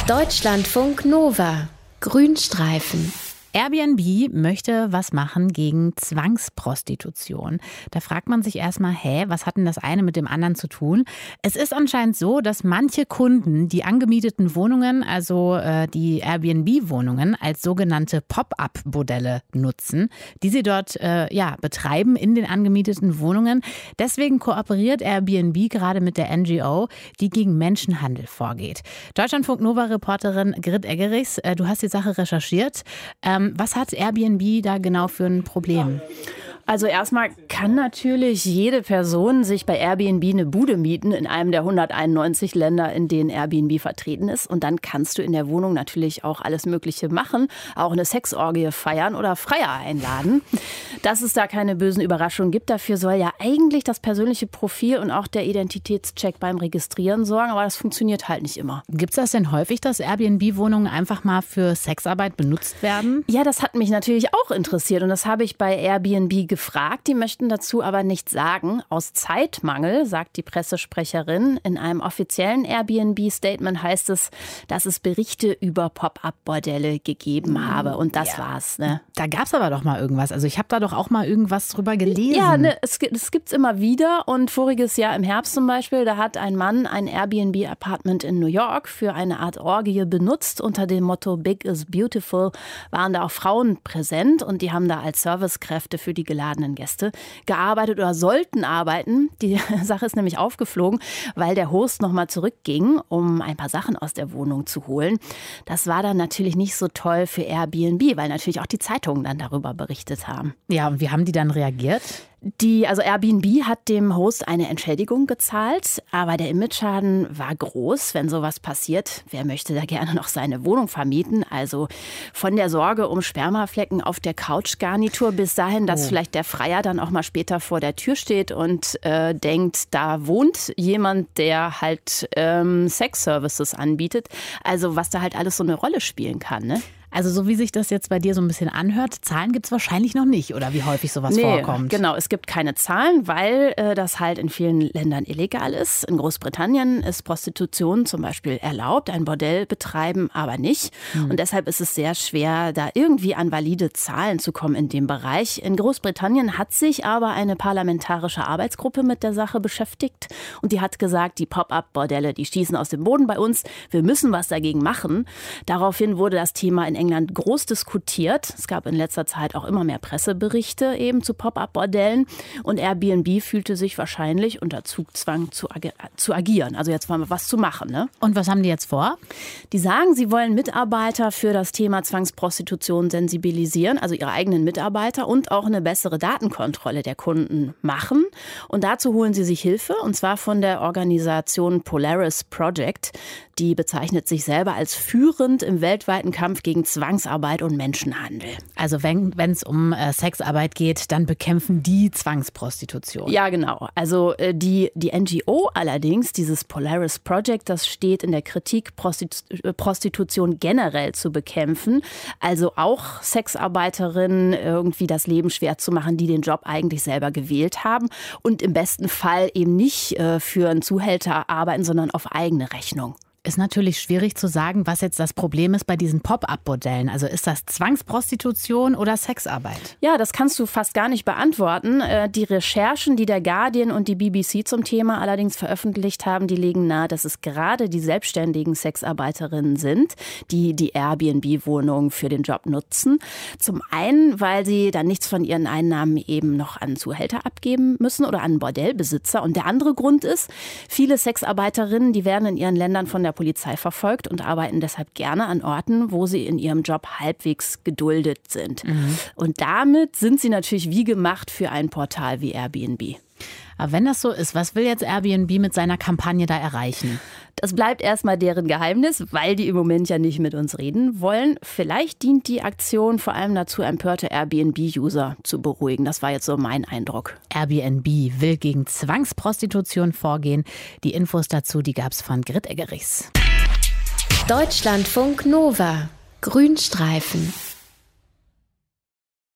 Deutschlandfunk Nova. Grünstreifen. Airbnb möchte was machen gegen Zwangsprostitution. Da fragt man sich erstmal, was hat denn das eine mit dem anderen zu tun? Es ist anscheinend so, dass manche Kunden die angemieteten Wohnungen, also die Airbnb-Wohnungen, als sogenannte Pop-up-Bordelle nutzen, die sie dort betreiben in den angemieteten Wohnungen. Deswegen kooperiert Airbnb gerade mit der NGO, die gegen Menschenhandel vorgeht. Deutschlandfunk Nova-Reporterin Grit Eggerichs, du hast die Sache recherchiert. Was hat Airbnb da genau für ein Problem? Also erstmal kann natürlich jede Person sich bei Airbnb eine Bude mieten in einem der 191 Länder, in denen Airbnb vertreten ist. Und dann kannst du in der Wohnung natürlich auch alles Mögliche machen, auch eine Sexorgie feiern oder Freier einladen. Dass es da keine bösen Überraschungen gibt, dafür soll ja eigentlich das persönliche Profil und auch der Identitätscheck beim Registrieren sorgen. Aber das funktioniert halt nicht immer. Gibt es das denn häufig, dass Airbnb-Wohnungen einfach mal für Sexarbeit benutzt werden? Ja, das hat mich natürlich auch interessiert und das habe ich bei Airbnb gefragt. Die möchten dazu aber nichts sagen. Aus Zeitmangel, sagt die Pressesprecherin. In einem offiziellen Airbnb-Statement heißt es, dass es Berichte über Pop-up-Bordelle gegeben habe. Und das war's. Ne? Da gab es aber doch mal irgendwas. Also ich habe da doch auch mal irgendwas drüber gelesen. Ja, es gibt's immer wieder. Und voriges Jahr im Herbst zum Beispiel, da hat ein Mann ein Airbnb-Apartment in New York für eine Art Orgie benutzt. Unter dem Motto Big is Beautiful waren da auch Frauen präsent. Und die haben da als Servicekräfte für die geladenen Gäste gearbeitet oder sollten arbeiten. Die Sache ist nämlich aufgeflogen, weil der Host nochmal zurückging, um ein paar Sachen aus der Wohnung zu holen. Das war dann natürlich nicht so toll für Airbnb, weil natürlich auch die Zeitungen dann darüber berichtet haben. Ja, und wie haben die dann reagiert? Also Airbnb hat dem Host eine Entschädigung gezahlt, aber der Imageschaden war groß, wenn sowas passiert. Wer möchte da gerne noch seine Wohnung vermieten? Also von der Sorge um Spermaflecken auf der Couchgarnitur bis dahin, dass vielleicht der Freier dann auch mal später vor der Tür steht und denkt, da wohnt jemand, der halt Sex-Services anbietet. Also was da halt alles so eine Rolle spielen kann, ne? Also so wie sich das jetzt bei dir so ein bisschen anhört, Zahlen gibt es wahrscheinlich noch nicht, oder wie häufig sowas vorkommt? Genau, es gibt keine Zahlen, weil das halt in vielen Ländern illegal ist. In Großbritannien ist Prostitution zum Beispiel erlaubt, ein Bordell betreiben aber nicht. Und deshalb ist es sehr schwer, da irgendwie an valide Zahlen zu kommen in dem Bereich. In Großbritannien hat sich aber eine parlamentarische Arbeitsgruppe mit der Sache beschäftigt und die hat gesagt, die Pop-up-Bordelle, die schießen aus dem Boden bei uns, wir müssen was dagegen machen. Daraufhin wurde das Thema in England groß diskutiert. Es gab in letzter Zeit auch immer mehr Presseberichte eben zu Pop-up-Bordellen und Airbnb fühlte sich wahrscheinlich unter Zugzwang zu agieren. Also jetzt mal was zu machen. Ne? Und was haben die jetzt vor? Die sagen, sie wollen Mitarbeiter für das Thema Zwangsprostitution sensibilisieren, also ihre eigenen Mitarbeiter und auch eine bessere Datenkontrolle der Kunden machen. Und dazu holen sie sich Hilfe und zwar von der Organisation Polaris Project. Die bezeichnet sich selber als führend im weltweiten Kampf gegen Zwangsarbeit und Menschenhandel. Also wenn es um Sexarbeit geht, dann bekämpfen die Zwangsprostitution. Ja, genau. Also die NGO allerdings, dieses Polaris Project, das steht in der Kritik, Prostitution generell zu bekämpfen. Also auch Sexarbeiterinnen irgendwie das Leben schwer zu machen, die den Job eigentlich selber gewählt haben und im besten Fall eben nicht für einen Zuhälter arbeiten, sondern auf eigene Rechnung. Ist natürlich schwierig zu sagen, was jetzt das Problem ist bei diesen Pop-up-Bordellen. Also ist das Zwangsprostitution oder Sexarbeit? Ja, das kannst du fast gar nicht beantworten. Die Recherchen, die der Guardian und die BBC zum Thema allerdings veröffentlicht haben, die legen nahe, dass es gerade die selbstständigen Sexarbeiterinnen sind, die die Airbnb-Wohnung für den Job nutzen. Zum einen, weil sie dann nichts von ihren Einnahmen eben noch an Zuhälter abgeben müssen oder an Bordellbesitzer. Und der andere Grund ist, viele Sexarbeiterinnen, die werden in ihren Ländern von der Polizei verfolgt und arbeiten deshalb gerne an Orten, wo sie in ihrem Job halbwegs geduldet sind. Und damit sind sie natürlich wie gemacht für ein Portal wie Airbnb. Aber wenn das so ist, was will jetzt Airbnb mit seiner Kampagne da erreichen? Das bleibt erstmal deren Geheimnis, weil die im Moment ja nicht mit uns reden wollen. Vielleicht dient die Aktion vor allem dazu, empörte Airbnb-User zu beruhigen. Das war jetzt so mein Eindruck. Airbnb will gegen Zwangsprostitution vorgehen. Die Infos dazu, die gab's von Grit Eggerichs. Deutschlandfunk Nova. Grünstreifen.